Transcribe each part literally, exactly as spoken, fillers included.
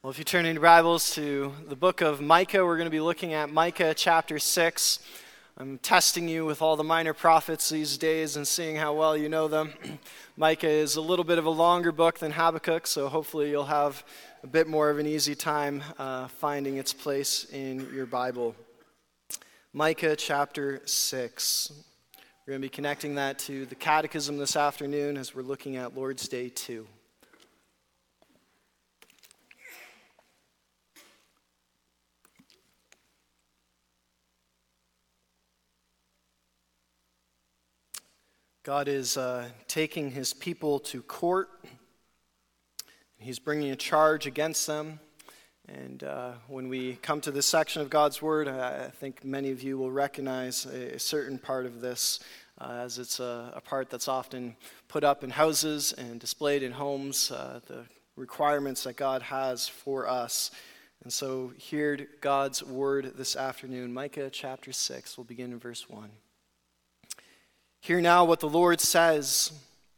Well, if you turn in your Bibles to the book of Micah, we're going to be looking at Micah chapter six. I'm testing you with all the minor prophets these days and seeing how well you know them. Micah is a little bit of a longer book than Habakkuk, so hopefully you'll have a bit more of an easy time uh, finding its place in your Bible. Micah chapter six. We're going to be connecting that to the Catechism this afternoon as we're looking at Lord's Day two. God is uh, taking his people to court. He's bringing a charge against them. And uh, when we come to this section of God's Word, I think many of you will recognize a, a certain part of this, uh, as it's a, a part that's often put up in houses and displayed in homes, uh, the requirements that God has for us. And so hear God's Word this afternoon. Micah chapter six, we'll begin in verse one. Hear now what the Lord says.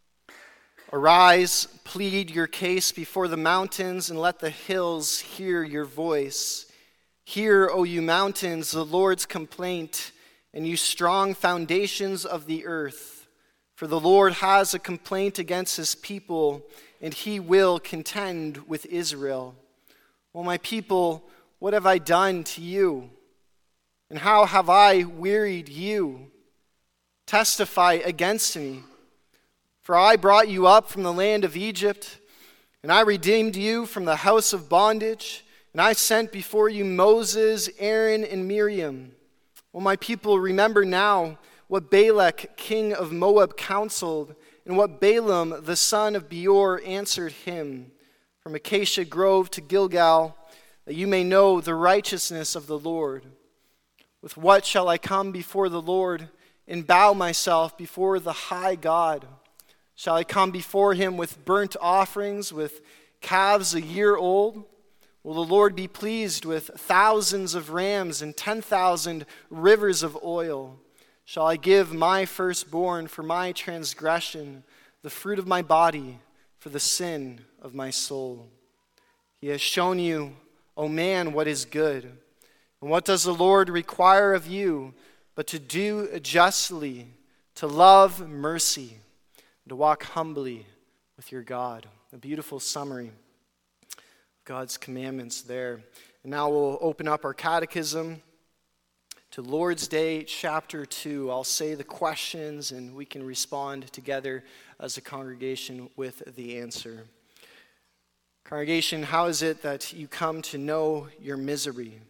Arise, plead your case before the mountains, and let the hills hear your voice. Hear, O you mountains, the Lord's complaint, and you strong foundations of the earth. For the Lord has a complaint against his people, and he will contend with Israel. O my people, what have I done to you? And how have I wearied you? Testify against me. For I brought you up from the land of Egypt, and I redeemed you from the house of bondage, and I sent before you Moses, Aaron, and Miriam. O my people, remember now what Balak, king of Moab, counseled, and what Balaam, the son of Beor, answered him. From Acacia Grove to Gilgal, that you may know the righteousness of the Lord. With what shall I come before the Lord and bow myself before the high God? Shall I come before him with burnt offerings, with calves a year old? Will the Lord be pleased with thousands of rams and ten thousand rivers of oil? Shall I give my firstborn for my transgression, the fruit of my body for the sin of my soul? He has shown you, O man, what is good. And what does the Lord require of you but to do justly, to love mercy, and to walk humbly with your God? A beautiful summary of God's commandments there. And now we'll open up our catechism to Lord's Day, chapter two. I'll say the questions and we can respond together as a congregation with the answer. Congregation, how is it that you come to know your misery?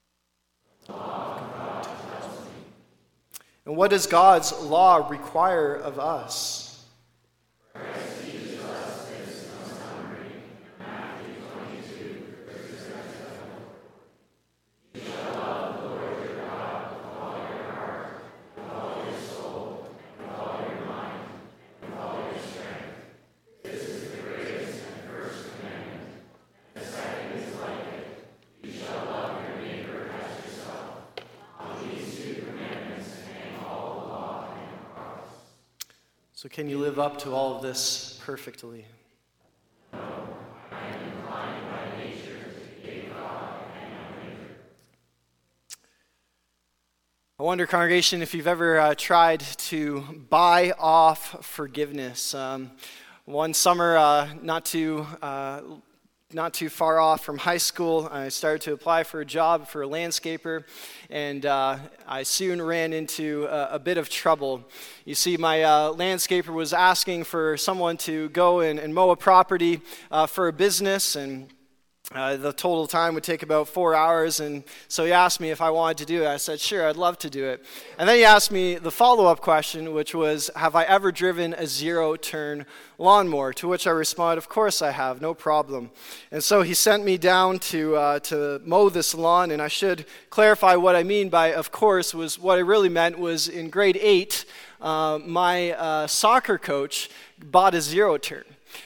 And what does God's law require of us? Christ teaches us this in a summary, Matthew twenty-two, verses seven. You shall love the Lord your God with all your heart, with all your soul, with all your mind, with all your strength. This is the greatest and first commandment. And the second is like it. You shall love your neighbor as yourself. On these two commandments hang all the law and the prophets. So can you live up to all of this perfectly? No, I am inclined by nature to hate God and my neighbor. I wonder, congregation, if you've ever uh, tried to buy off forgiveness. Um, one summer, uh, not too uh, not too far off from high school, I started to apply for a job for a landscaper, and uh, I soon ran into a, a bit of trouble. You see, my uh, landscaper was asking for someone to go and, and mow a property uh, for a business, and Uh, the total time would take about four hours, and so he asked me if I wanted to do it. I said, sure, I'd love to do it. And then he asked me the follow-up question, which was, have I ever driven a zero-turn lawnmower? To which I responded, of course I have, no problem. And so he sent me down to uh, to mow this lawn, and I should clarify what I mean by of course was what I really meant was in grade eight, uh, my uh, soccer coach bought a zero-turn.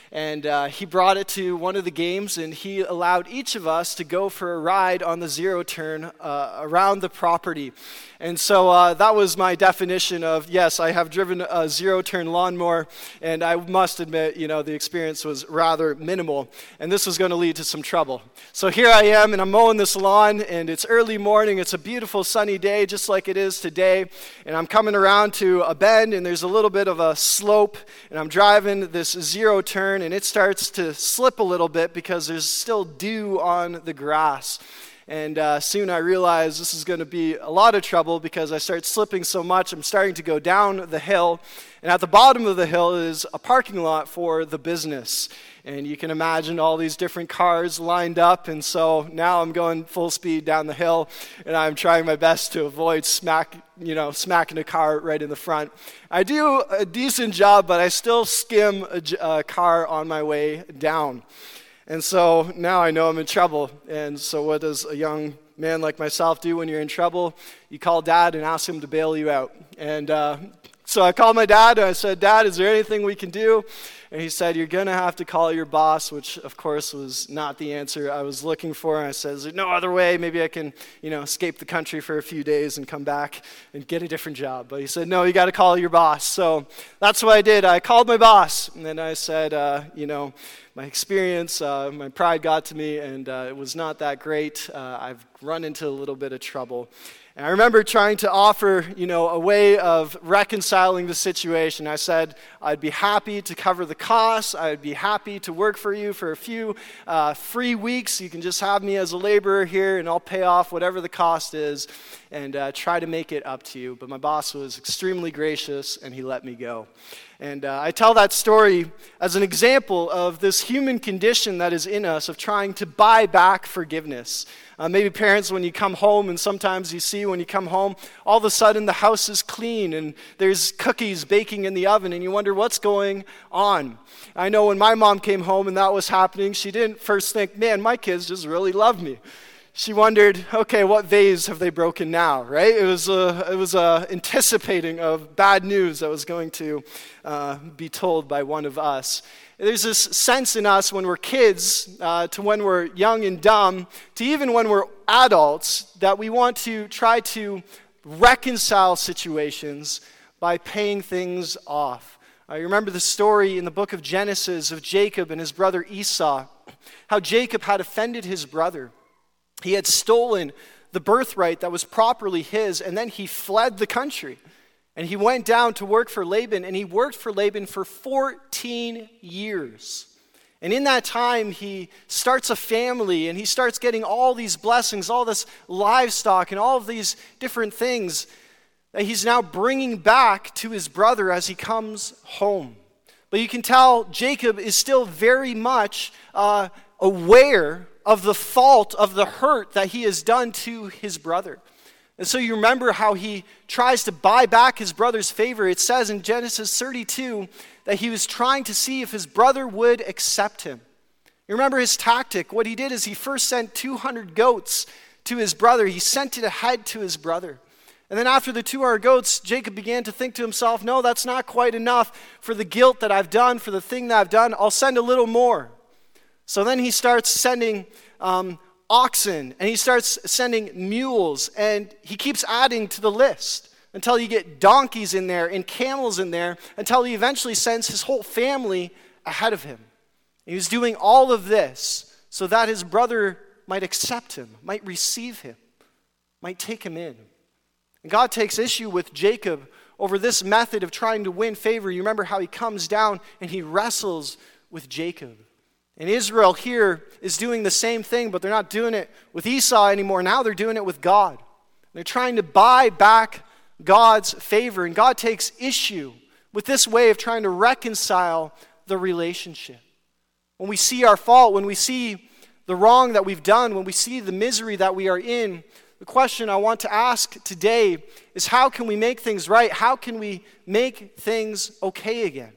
And uh, he brought it to one of the games, and he allowed each of us to go for a ride on the zero turn uh, around the property. And so uh, that was my definition of, yes, I have driven a zero-turn lawnmower, and I must admit, you know, the experience was rather minimal, and this was going to lead to some trouble. So here I am, and I'm mowing this lawn, and it's early morning. It's a beautiful sunny day, just like it is today, and I'm coming around to a bend, and there's a little bit of a slope, and I'm driving this zero-turn, and it starts to slip a little bit because there's still dew on the grass. And uh, soon I realized this is going to be a lot of trouble because I start slipping so much. I'm starting to go down the hill. And at the bottom of the hill is a parking lot for the business. And you can imagine all these different cars lined up. And so now I'm going full speed down the hill. And I'm trying my best to avoid smack, you know, smacking a car right in the front. I do a decent job, but I still skim a, a car on my way down. And so now I know I'm in trouble. And so what does a young man like myself do when you're in trouble? You call dad and ask him to bail you out. And uh, so I called my dad and I said, Dad, is there anything we can do? And he said, you're going to have to call your boss, which of course was not the answer I was looking for. And I said, is there no other way? Maybe I can, you know, escape the country for a few days and come back and get a different job. But he said, no, you got to call your boss. So that's what I did. I called my boss. And then I said, uh, you know, my experience, uh, my pride got to me, and uh, it was not that great. Uh, I've run into a little bit of trouble. And I remember trying to offer, you know, a way of reconciling the situation. I said, I'd be happy to cover the costs. I'd be happy to work for you for a few uh, free weeks. You can just have me as a laborer here, and I'll pay off whatever the cost is and uh, try to make it up to you. But my boss was extremely gracious, and he let me go. And uh, I tell that story as an example of this human condition that is in us of trying to buy back forgiveness. Uh, maybe parents, when you come home, and sometimes you see when you come home, all of a sudden the house is clean and there's cookies baking in the oven and you wonder what's going on. I know when my mom came home and that was happening, she didn't first think, man, my kids just really love me. She wondered, okay, what vase have they broken now, right? It was uh, it was uh, anticipating of bad news that was going to uh, be told by one of us. There's this sense in us when we're kids, uh, to when we're young and dumb, to even when we're adults, that we want to try to reconcile situations by paying things off. Uh, you remember the story in the book of Genesis of Jacob and his brother Esau, how Jacob had offended his brother. He had stolen the birthright that was properly his, and then he fled the country. And he went down to work for Laban, and he worked for Laban for fourteen years. And in that time, he starts a family, and he starts getting all these blessings, all this livestock, and all of these different things that he's now bringing back to his brother as he comes home. But you can tell Jacob is still very much uh, aware of the fault, of the hurt that he has done to his brother. And so you remember how he tries to buy back his brother's favor. It says in Genesis thirty-two that he was trying to see if his brother would accept him. You remember his tactic. What he did is he first sent two hundred goats to his brother. He sent it ahead to his brother. And then after the two hundred goats, Jacob began to think to himself, no, that's not quite enough for the guilt that I've done, for the thing that I've done. I'll send a little more. So then he starts sending um, oxen, and he starts sending mules, and he keeps adding to the list until you get donkeys in there and camels in there, until he eventually sends his whole family ahead of him. He was doing all of this so that his brother might accept him, might receive him, might take him in. And God takes issue with Jacob over this method of trying to win favor. You remember how he comes down and he wrestles with Jacob. And Israel here is doing the same thing, but they're not doing it with Esau anymore. Now they're doing it with God. They're trying to buy back God's favor. And God takes issue with this way of trying to reconcile the relationship. When we see our fault, when we see the wrong that we've done, when we see the misery that we are in, the question I want to ask today is, how can we make things right? How can we make things okay again?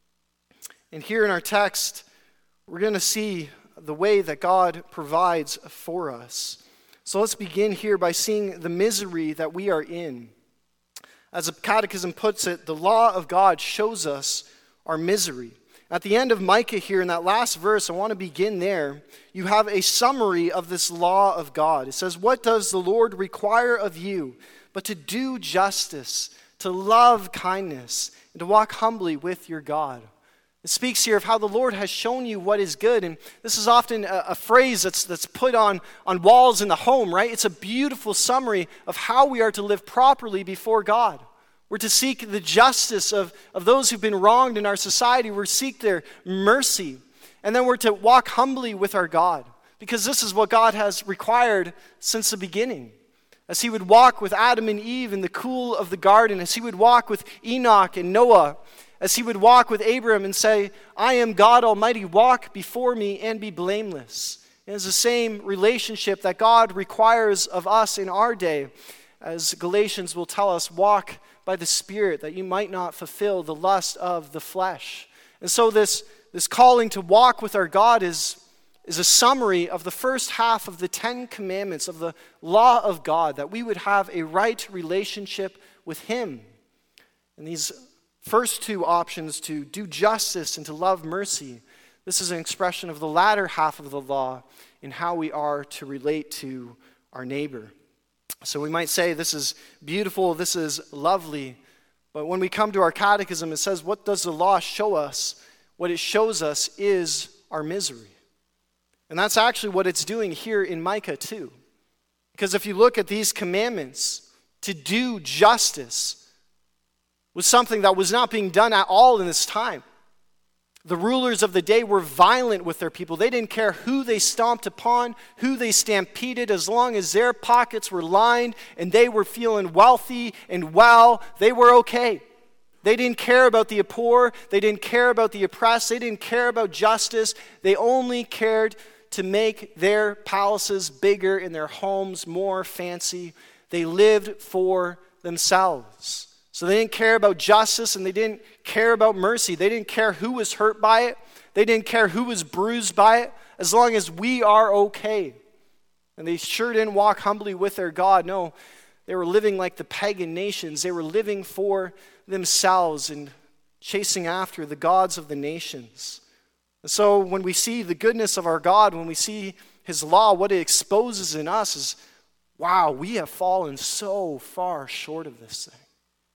And here in our text, we're going to see the way that God provides for us. So let's begin here by seeing the misery that we are in. As the Catechism puts it, the law of God shows us our misery. At the end of Micah here, in that last verse, I want to begin there. You have a summary of this law of God. It says, "What does the Lord require of you but to do justice, to love kindness, and to walk humbly with your God?" It speaks here of how the Lord has shown you what is good. And this is often a, a phrase that's, that's put on, on walls in the home, right? It's a beautiful summary of how we are to live properly before God. We're to seek the justice of, of those who've been wronged in our society. We're to seek their mercy. And then we're to walk humbly with our God, because this is what God has required since the beginning. As he would walk with Adam and Eve in the cool of the garden, as he would walk with Enoch and Noah, as he would walk with Abraham and say, "I am God Almighty, walk before me and be blameless." And it's the same relationship that God requires of us in our day. As Galatians will tell us, walk by the Spirit, that you might not fulfill the lust of the flesh. And so this, this calling to walk with our God is, is a summary of the first half of the Ten Commandments, of the law of God, that we would have a right relationship with him. And these first two options, to do justice and to love mercy, this is an expression of the latter half of the law in how we are to relate to our neighbor. So we might say this is beautiful, this is lovely, but when we come to our catechism, it says, what does the law show us? What it shows us is our misery. And that's actually what it's doing here in Micah too. Because if you look at these commandments, to do justice was something that was not being done at all in this time. The rulers of the day were violent with their people. They didn't care who they stomped upon, who they stampeded, as long as their pockets were lined and they were feeling wealthy and well, they were okay. They didn't care about the poor. They didn't care about the oppressed. They didn't care about justice. They only cared to make their palaces bigger and their homes more fancy. They lived for themselves. So they didn't care about justice, and they didn't care about mercy. They didn't care who was hurt by it. They didn't care who was bruised by it, as long as we are okay. And they sure didn't walk humbly with their God. No, they were living like the pagan nations. They were living for themselves and chasing after the gods of the nations. And so when we see the goodness of our God, when we see his law, what it exposes in us is, wow, we have fallen so far short of this thing.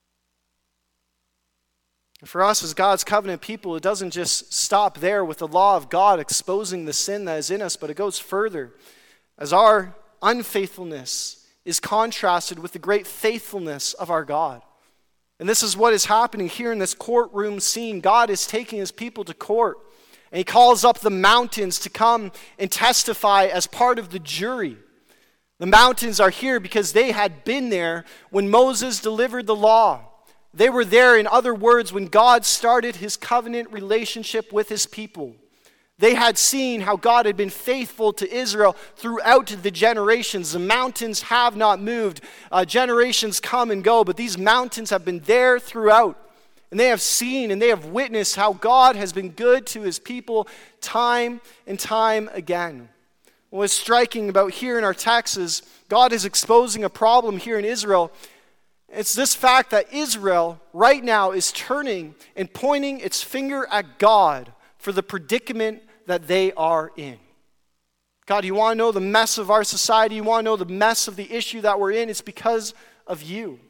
For us as God's covenant people, it doesn't just stop there with the law of God exposing the sin that is in us, but it goes further. As our unfaithfulness is contrasted with the great faithfulness of our God. And this is what is happening here in this courtroom scene. God is taking his people to court, and he calls up the mountains to come and testify as part of the jury. The mountains are here because they had been there when Moses delivered the law. They were there, in other words, when God started his covenant relationship with his people. They had seen how God had been faithful to Israel throughout the generations. The mountains have not moved. Uh, generations come and go, but these mountains have been there throughout. And they have seen and they have witnessed how God has been good to his people time and time again. What's striking about here in our text is God is exposing a problem here in Israel. It's this fact that Israel right now is turning and pointing its finger at God for the predicament that they are in. God, you want to know the mess of our society? You want to know the mess of the issue that we're in? It's because of you.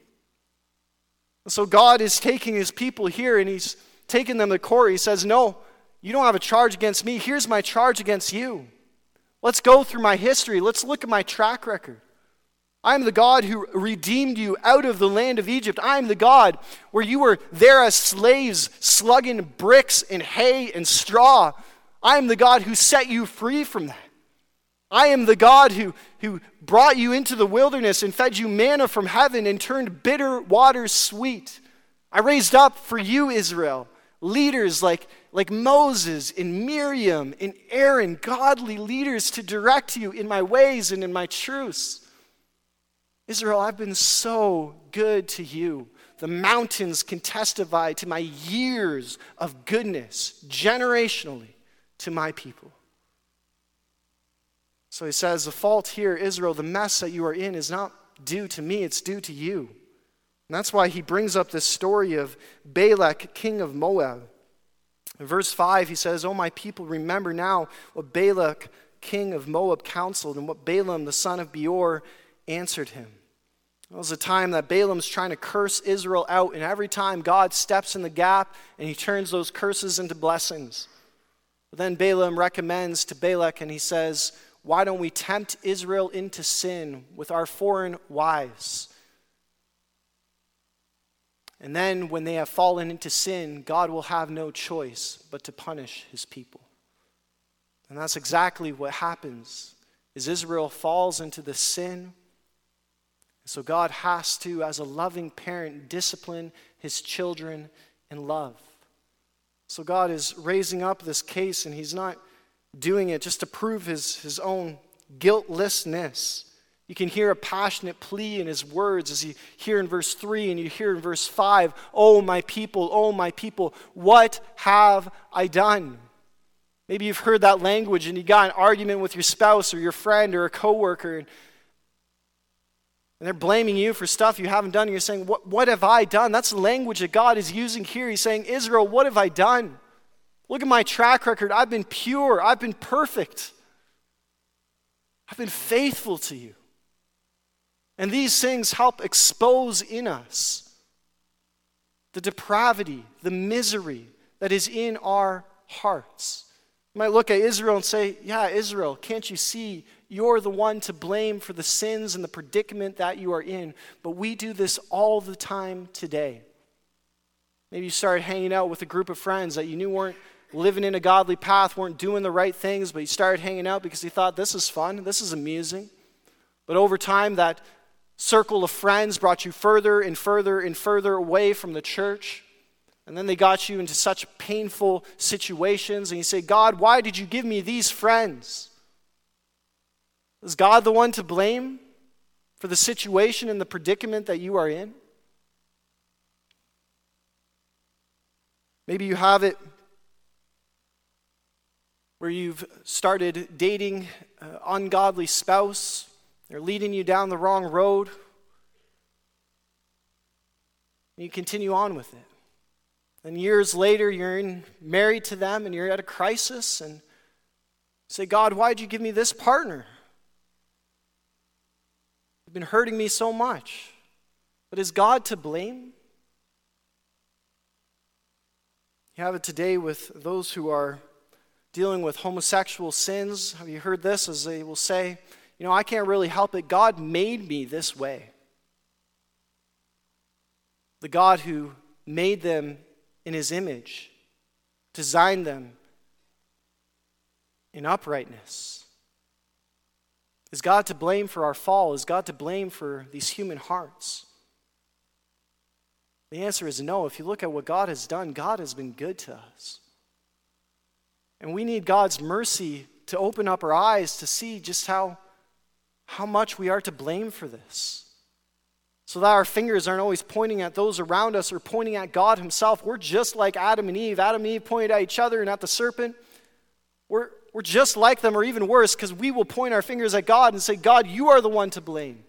And so God is taking his people here and he's taking them to court. He says, no, you don't have a charge against me. Here's my charge against you. Let's go through my history. Let's look at my track record. I am the God who redeemed you out of the land of Egypt. I am the God where you were there as slaves, slugging bricks and hay and straw. I am the God who set you free from that. I am the God who, who brought you into the wilderness and fed you manna from heaven and turned bitter waters sweet. I raised up for you, Israel, leaders like, like Moses and Miriam and Aaron, godly leaders to direct you in my ways and in my truths. Israel, I've been so good to you. The mountains can testify to my years of goodness, generationally, to my people. So he says, the fault here, Israel, the mess that you are in is not due to me, it's due to you. And that's why he brings up this story of Balak, king of Moab. In verse five, he says, "O my people, remember now what Balak, king of Moab, counseled, and what Balaam, the son of Beor, answered him." It was a time that Balaam's trying to curse Israel out, and every time God steps in the gap and he turns those curses into blessings. But then Balaam recommends to Balak, and he says, "Why don't we tempt Israel into sin with our foreign wives?" And then when they have fallen into sin, God will have no choice but to punish his people. And that's exactly what happens, is Israel falls into the sin. So God has to, as a loving parent, discipline his children in love. So God is raising up this case, and he's not doing it just to prove his, his own guiltlessness. You can hear a passionate plea in his words as you hear in verse three and you hear in verse five, "Oh my people, oh my people, what have I done?" Maybe you've heard that language and you got an argument with your spouse or your friend or a coworker, and And they're blaming you for stuff you haven't done. And you're saying, what, what have I done? That's the language that God is using here. He's saying, Israel, what have I done? Look at my track record. I've been pure. I've been perfect. I've been faithful to you. And these things help expose in us the depravity, the misery that is in our hearts. You might look at Israel and say, yeah, Israel, can't you see you're the one to blame for the sins and the predicament that you are in? But we do this all the time today. Maybe you started hanging out with a group of friends that you knew weren't living in a godly path, weren't doing the right things, but you started hanging out because you thought, this is fun, this is amusing. But over time, that circle of friends brought you further and further and further away from the church. And then they got you into such painful situations. And you say, God, why did you give me these friends? Is God the one to blame for the situation and the predicament that you are in? Maybe you have it where you've started dating an ungodly spouse. They're leading you down the wrong road. And you continue on with it. And years later, you're in, married to them and you're at a crisis and say, God, why did you give me this partner? You've been hurting me so much. But is God to blame? You have it today with those who are dealing with homosexual sins. Have you heard this? As they will say, you know, I can't really help it. God made me this way. The God who made them in his image, designed them in uprightness. Is God to blame for our fall? Is God to blame for these human hearts? The answer is no. If you look at what God has done, God has been good to us. And we need God's mercy to open up our eyes to see just how, how much we are to blame for this. So that our fingers aren't always pointing at those around us or pointing at God himself. We're just like Adam and Eve. Adam and Eve pointed at each other and at the serpent. We're, we're just like them, or even worse, because we will point our fingers at God and say, God, you are the one to blame.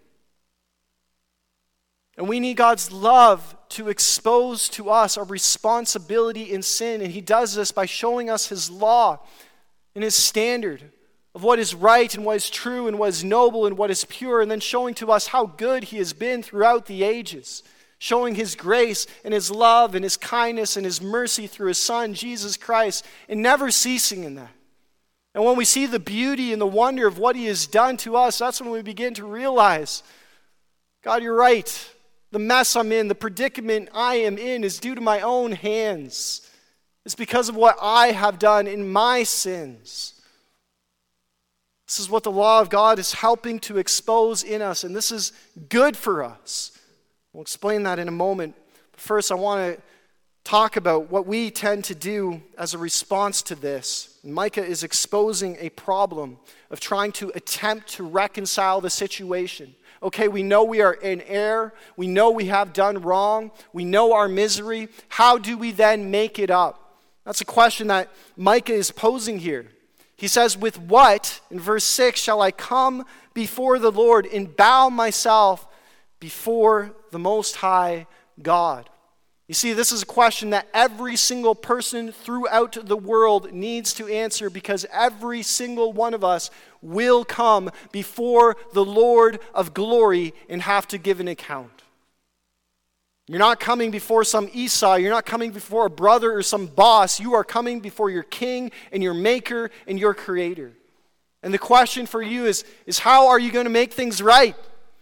And we need God's love to expose to us our responsibility in sin. And he does this by showing us his law and his standard of what is right and what is true and what is noble and what is pure, and then showing to us how good he has been throughout the ages, showing his grace and his love and his kindness and his mercy through his Son, Jesus Christ, and never ceasing in that. And when we see the beauty and the wonder of what he has done to us, that's when we begin to realize, God, you're right. The mess I'm in, the predicament I am in is due to my own hands. It's because of what I have done in my sins. This is what the law of God is helping to expose in us, and this is good for us. We'll explain that in a moment. But first, I want to talk about what we tend to do as a response to this. Micah is exposing a problem of trying to attempt to reconcile the situation. Okay, we know we are in error. We know we have done wrong. We know our misery. How do we then make it up? That's a question that Micah is posing here. He says, with what, in verse six, shall I come before the Lord and bow myself before the Most High God? You see, this is a question that every single person throughout the world needs to answer, because every single one of us will come before the Lord of glory and have to give an account. You're not coming before some Esau. You're not coming before a brother or some boss. You are coming before your King and your Maker and your Creator. And the question for you is, is how are you going to make things right?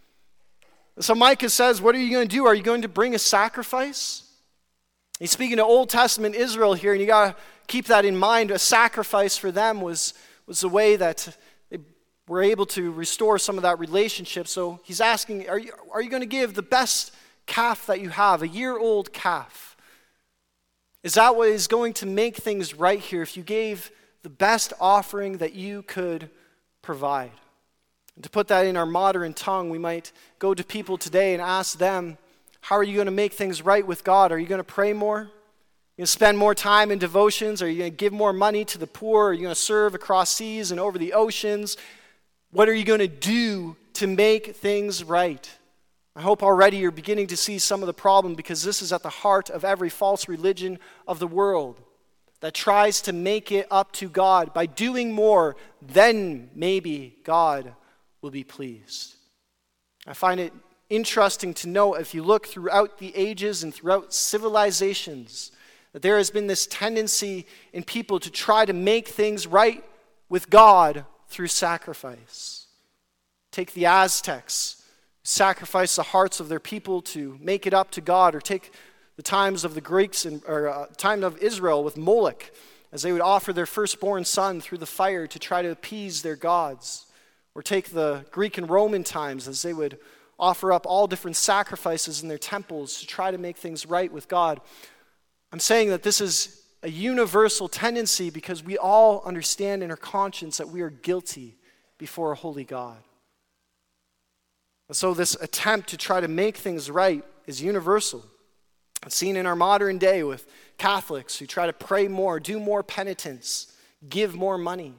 So Micah says, what are you going to do? Are you going to bring a sacrifice? He's speaking to Old Testament Israel here, and you got to keep that in mind. A sacrifice for them was, was the way that they were able to restore some of that relationship. So he's asking, are you, are you going to give the best calf that you have, a year-old calf? Is that what is going to make things right here if you gave the best offering that you could provide? And to put that in our modern tongue, we might go to people today and ask them, how are you going to make things right with God? Are you going to pray more? Are you going to spend more time in devotions? Are you going to give more money to the poor? Are you going to serve across seas and over the oceans? What are you going to do to make things right? I hope already you're beginning to see some of the problem, because this is at the heart of every false religion of the world that tries to make it up to God. By doing more, then maybe God will be pleased. I find it interesting to note, if you look throughout the ages and throughout civilizations, that there has been this tendency in people to try to make things right with God through sacrifice. Take the Aztecs, sacrifice the hearts of their people to make it up to God, or take the times of the Greeks and or uh, time of Israel with Moloch, as they would offer their firstborn son through the fire to try to appease their gods, or take the Greek and Roman times as they would offer up all different sacrifices in their temples to try to make things right with God. I'm saying that this is a universal tendency because we all understand in our conscience that we are guilty before a holy God. And so this attempt to try to make things right is universal. It's seen in our modern day with Catholics who try to pray more, do more penitence, give more money.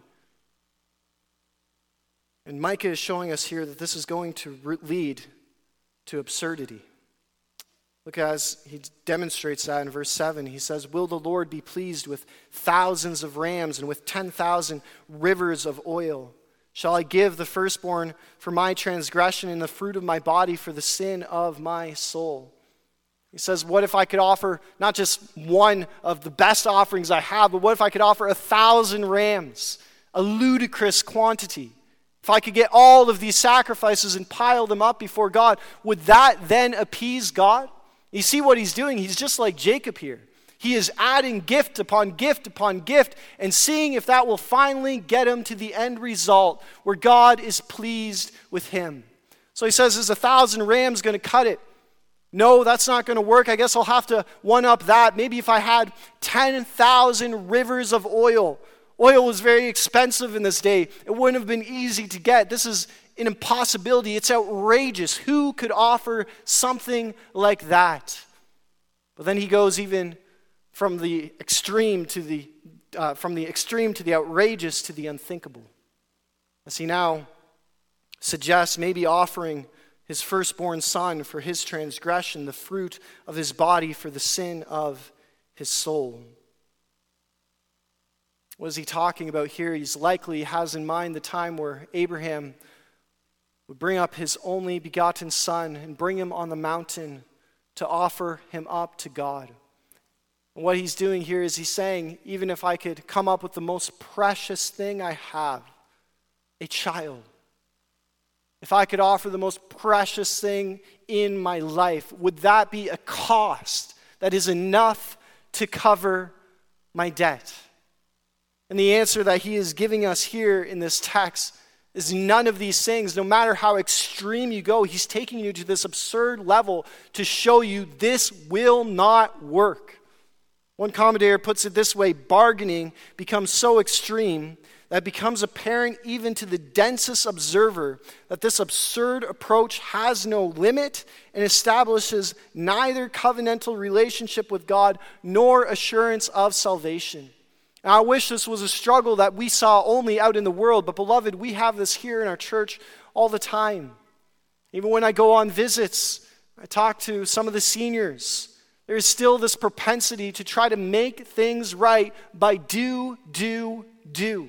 And Micah is showing us here that this is going to re- lead to absurdity. Look, as he demonstrates that in verse seven, he says, will the Lord be pleased with thousands of rams and with ten thousand rivers of oil? Shall I give the firstborn for my transgression and the fruit of my body for the sin of my soul? He says, what if I could offer not just one of the best offerings I have, but what if I could offer a thousand rams, a ludicrous quantity? If I could get all of these sacrifices and pile them up before God, would that then appease God? You see what he's doing? He's just like Jacob here. He is adding gift upon gift upon gift and seeing if that will finally get him to the end result where God is pleased with him. So he says, is a thousand rams going to cut it? No, that's not going to work. I guess I'll have to one-up that. Maybe if I had ten thousand rivers of oil. Oil was very expensive in this day. It wouldn't have been easy to get. This is an impossibility. It's outrageous. Who could offer something like that? But then he goes even from the extreme to the uh, from the extreme to the outrageous to the unthinkable, as he now suggests maybe offering his firstborn son for his transgression, the fruit of his body for the sin of his soul. What is he talking about here? He's likely has in mind the time where Abraham would bring up his only begotten son and bring him on the mountain to offer him up to God. And what he's doing here is he's saying, even if I could come up with the most precious thing I have, a child, if I could offer the most precious thing in my life, would that be a cost that is enough to cover my debt? And the answer that he is giving us here in this text is none of these things. No matter how extreme you go, he's taking you to this absurd level to show you this will not work. One commentator puts it this way: bargaining becomes so extreme that it becomes apparent even to the densest observer that this absurd approach has no limit and establishes neither covenantal relationship with God nor assurance of salvation. Now, I wish this was a struggle that we saw only out in the world, but beloved, we have this here in our church all the time. Even when I go on visits, I talk to some of the seniors. There is still this propensity to try to make things right by do, do, do.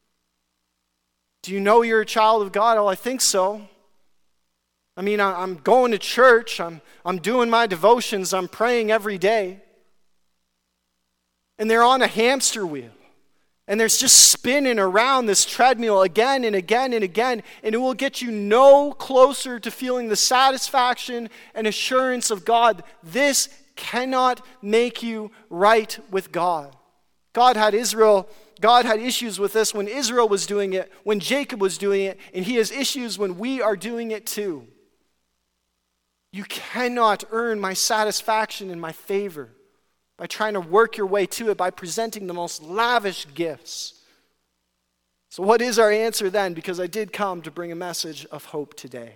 Do you know you're a child of God? Oh, I think so. I mean, I'm going to church. I'm, I'm doing my devotions. I'm praying every day. And they're on a hamster wheel. And there's just spinning around this treadmill again and again and again. And it will get you no closer to feeling the satisfaction and assurance of God. This cannot make you right with God. God had Israel, God had issues with this when Israel was doing it, when Jacob was doing it, and he has issues when we are doing it too. You cannot earn my satisfaction and my favor by trying to work your way to it, by presenting the most lavish gifts. So what is our answer then? Because I did come to bring a message of hope today.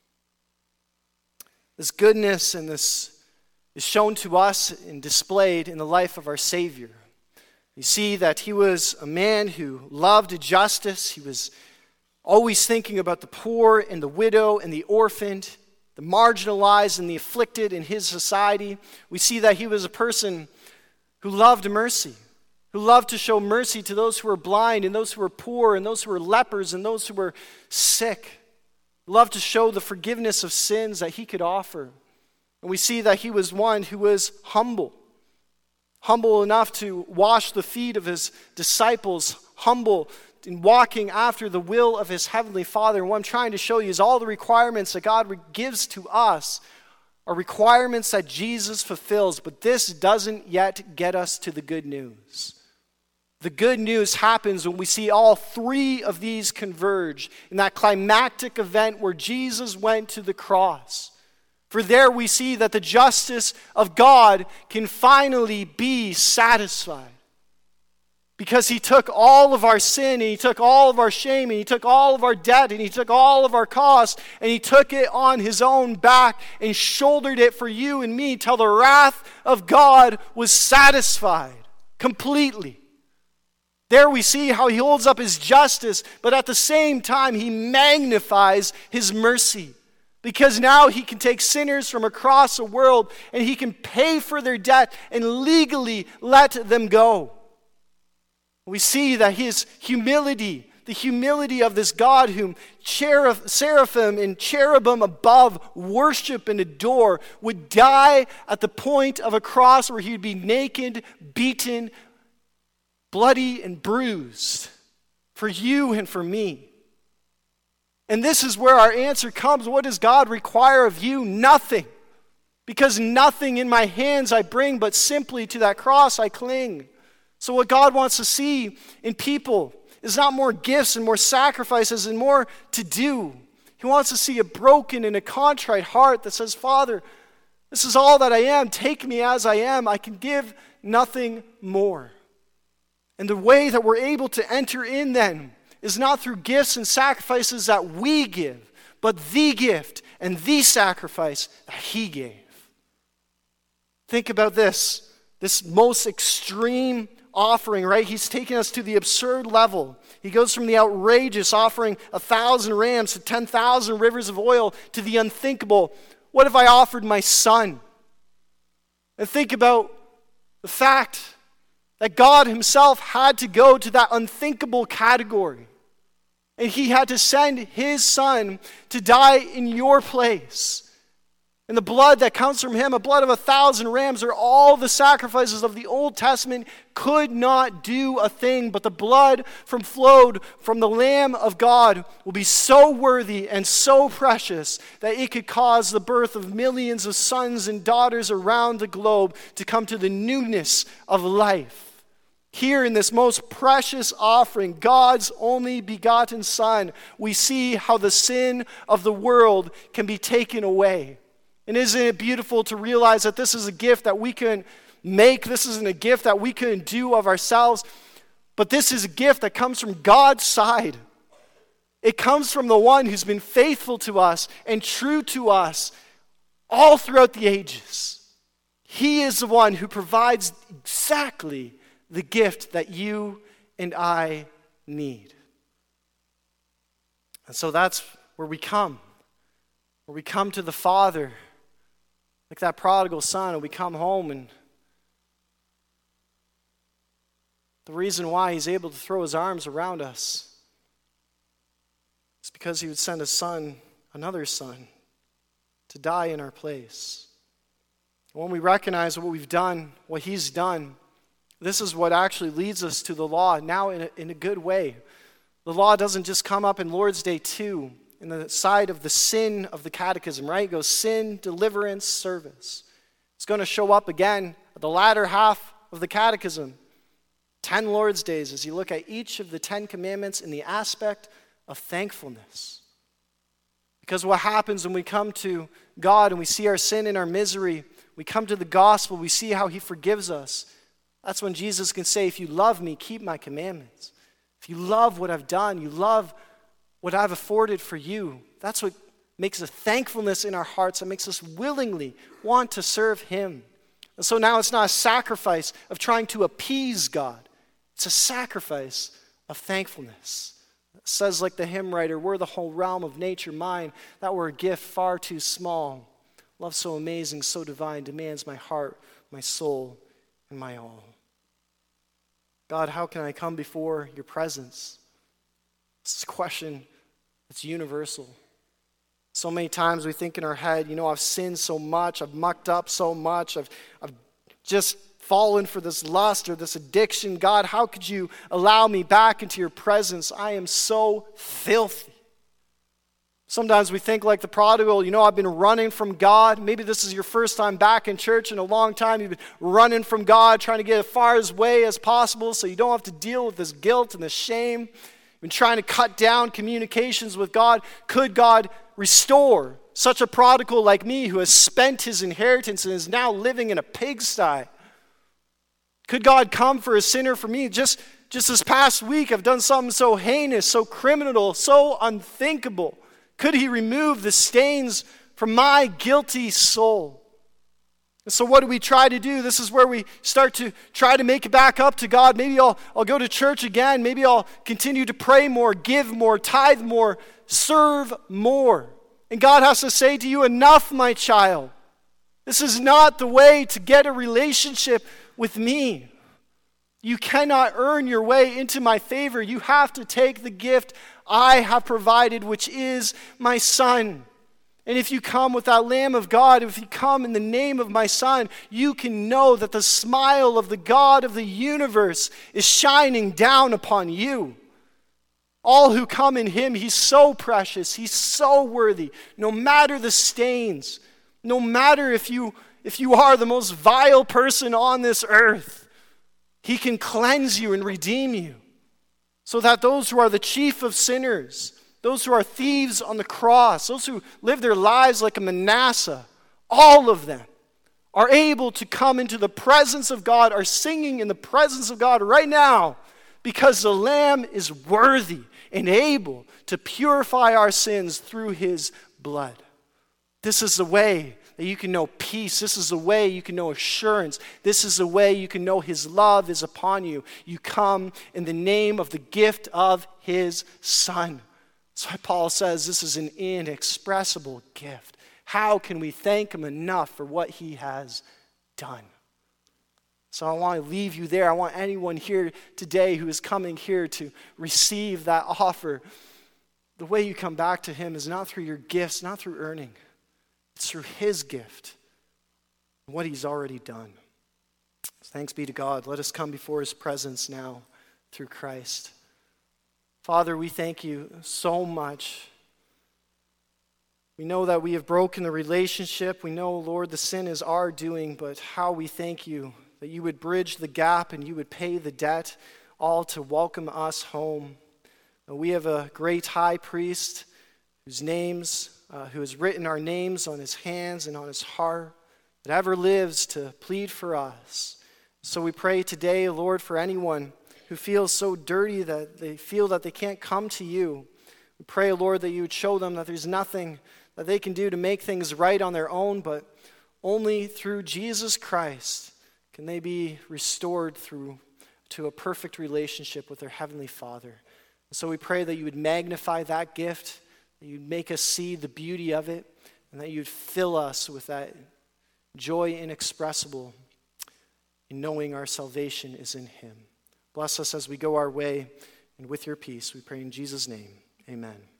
This goodness and this is shown to us and displayed in the life of our Savior. You see that he was a man who loved justice. He was always thinking about the poor and the widow and the orphaned, the marginalized and the afflicted in his society. We see that he was a person who loved mercy, who loved to show mercy to those who were blind and those who were poor and those who were lepers and those who were sick. Loved to show the forgiveness of sins that he could offer. And we see that he was one who was humble. Humble enough to wash the feet of his disciples. Humble in walking after the will of his heavenly Father. And what I'm trying to show you is all the requirements that God gives to us are requirements that Jesus fulfills. But this doesn't yet get us to the good news. The good news happens when we see all three of these converge in that climactic event where Jesus went to the cross. For there we see that the justice of God can finally be satisfied. Because he took all of our sin, and he took all of our shame, and he took all of our debt, and he took all of our cost, and he took it on his own back and shouldered it for you and me till the wrath of God was satisfied completely. There we see how he holds up his justice, but at the same time he magnifies his mercy. Because now he can take sinners from across the world and he can pay for their debt and legally let them go. We see that his humility, the humility of this God whom cherub, seraphim and cherubim above worship and adore, would die at the point of a cross where he would be naked, beaten, bloody, and bruised for you and for me. And this is where our answer comes. What does God require of you? Nothing. Because nothing in my hands I bring, but simply to that cross I cling. So what God wants to see in people is not more gifts and more sacrifices and more to do. He wants to see a broken and a contrite heart that says, Father, this is all that I am. Take me as I am. I can give nothing more. And the way that we're able to enter in then is not through gifts and sacrifices that we give, but the gift and the sacrifice that he gave. Think about this, this most extreme offering, right? He's taking us to the absurd level. He goes from the outrageous offering a thousand rams to ten thousand rivers of oil to the unthinkable. What if I offered my son? And think about the fact that God himself had to go to that unthinkable category. And he had to send his son to die in your place. And the blood that comes from him, a blood of a thousand rams, or all the sacrifices of the Old Testament could not do a thing. But the blood from flowed from the Lamb of God will be so worthy and so precious that it could cause the birth of millions of sons and daughters around the globe to come to the newness of life. Here in this most precious offering, God's only begotten Son, we see how the sin of the world can be taken away. And isn't it beautiful to realize that this is a gift that we can make? This isn't a gift that we can do of ourselves, but this is a gift that comes from God's side. It comes from the one who's been faithful to us and true to us all throughout the ages. He is the one who provides exactly the gift that you and I need. And so that's where we come. Where we come to the Father Like that prodigal son, and we come home, and the reason why he's able to throw his arms around us is because he would send a son, another son, to die in our place. And when we recognize what we've done, what he's done, this is what actually leads us to the law, now in a, in a good way. The law doesn't just come up in Lord's Day two, in the side of the sin of the catechism, right? It goes sin, deliverance, service. It's going to show up again at the latter half of the catechism. Ten Lord's Days, as you look at each of the Ten Commandments in the aspect of thankfulness. Because what happens when we come to God and we see our sin and our misery, we come to the gospel, we see how he forgives us. That's when Jesus can say, if you love me, keep my commandments. If you love what I've done, you love what I've afforded for you. That's what makes a thankfulness in our hearts. That makes us willingly want to serve him. And so now it's not a sacrifice of trying to appease God. It's a sacrifice of thankfulness. It says like the hymn writer, we're the whole realm of nature mine. That were a gift far too small. Love so amazing, so divine, demands my heart, my soul, and my all. God, how can I come before your presence? This is a question that's universal. So many times we think in our head, you know, I've sinned so much, I've mucked up so much, I've, I've just fallen for this lust or this addiction. God, how could you allow me back into your presence? I am so filthy. Sometimes we think like the prodigal, you know, I've been running from God. Maybe this is your first time back in church in a long time. You've been running from God, trying to get as far away as possible so you don't have to deal with this guilt and this shame. You've been trying to cut down communications with God. Could God restore such a prodigal like me who has spent his inheritance and is now living in a pigsty? Could God come for a sinner for me? Just, just this past week, I've done something so heinous, so criminal, so unthinkable. Could he remove the stains from my guilty soul? And so what do we try to do? This is where we start to try to make it back up to God. Maybe I'll, I'll go to church again. Maybe I'll continue to pray more, give more, tithe more, serve more. And God has to say to you, enough, my child. This is not the way to get a relationship with me. You cannot earn your way into my favor. You have to take the gift I have provided, which is my Son. And if you come with that Lamb of God, if you come in the name of my Son, you can know that the smile of the God of the universe is shining down upon you. All who come in him, he's so precious, he's so worthy. No matter the stains, no matter if you, if you are the most vile person on this earth, he can cleanse you and redeem you. So that those who are the chief of sinners, those who are thieves on the cross, those who live their lives like a Manasseh, all of them are able to come into the presence of God, are singing in the presence of God right now because the Lamb is worthy and able to purify our sins through his blood. This is the way that you can know peace. This is the way you can know assurance. This is the way you can know his love is upon you. You come in the name of the gift of his Son. That's why Paul says this is an inexpressible gift. How can we thank him enough for what he has done? So I want to leave you there. I want anyone here today who is coming here to receive that offer. The way you come back to him is not through your gifts, not through earning. It's through his gift, what he's already done. Thanks be to God. Let us come before his presence now through Christ. Father, we thank you so much. We know that we have broken the relationship. We know, Lord, the sin is our doing, but how we thank you that you would bridge the gap and you would pay the debt, all to welcome us home. We have a great high priest whose names Uh, who has written our names on his hands and on his heart, that ever lives to plead for us. So we pray today, Lord, for anyone who feels so dirty that they feel that they can't come to you. We pray, Lord, that you would show them that there's nothing that they can do to make things right on their own, but only through Jesus Christ can they be restored through to a perfect relationship with their Heavenly Father. And so we pray that you would magnify that gift, that you'd make us see the beauty of it, and that you'd fill us with that joy inexpressible in knowing our salvation is in him. Bless us as we go our way, and with your peace, we pray in Jesus' name, amen.